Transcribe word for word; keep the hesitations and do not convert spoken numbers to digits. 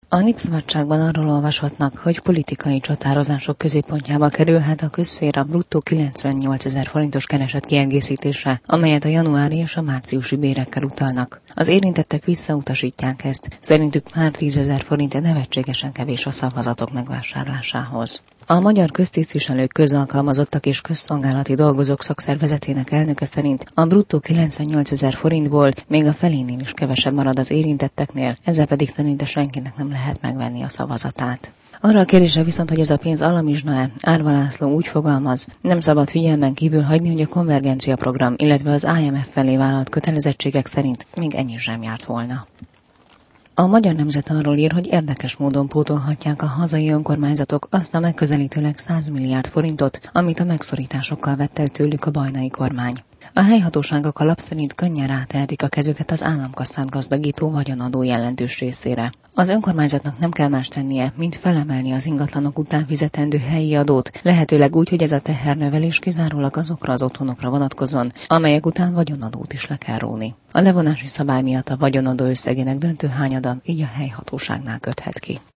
A Népszabadságban arról olvashatnak, hogy politikai csatározások középpontjába kerülhet a közszféra bruttó kilencvennyolcezer forintos kereset kiegészítése, amelyet a januári és a márciusi bérekkel utalnak. Az érintettek visszautasítják ezt, szerintük már tízezer forint nevetségesen kevés a szavazatok megvásárlásához. A Magyar Köztisztviselők, Közalkalmazottak és Közszolgálati Dolgozók Szakszervezetének elnöke szerint a bruttó kilencvennyolcezer forintból még a felénél is kevesebb marad az érintetteknél, ezzel pedig szerinte senkinek nem lehet megvenni a szavazatát. Arra a kérdésre viszont, hogy ez a pénz alamizsna-e, Árva László úgy fogalmaz, nem szabad figyelmen kívül hagyni, hogy a konvergencia program, illetve az I M F felé vállalt kötelezettségek szerint még ennyi sem járt volna. A Magyar Nemzet arról ír, hogy érdekes módon pótolhatják a hazai önkormányzatok azt a megközelítőleg száz milliárd forintot, amit a megszorításokkal vett el tőlük a bajnai kormány. A helyhatóságok a lap szerint könnyen rátehetik a kezüket az államkasszát gazdagító vagyonadó jelentős részére. Az önkormányzatnak nem kell más tennie, mint felemelni az ingatlanok után fizetendő helyi adót, lehetőleg úgy, hogy ez a tehernövelés kizárólag azokra az otthonokra vonatkozzon, amelyek után vagyonadót is le kell róni. A levonási szabály miatt a vagyonadó összegének döntő hányada így a helyhatóságnál köthet ki.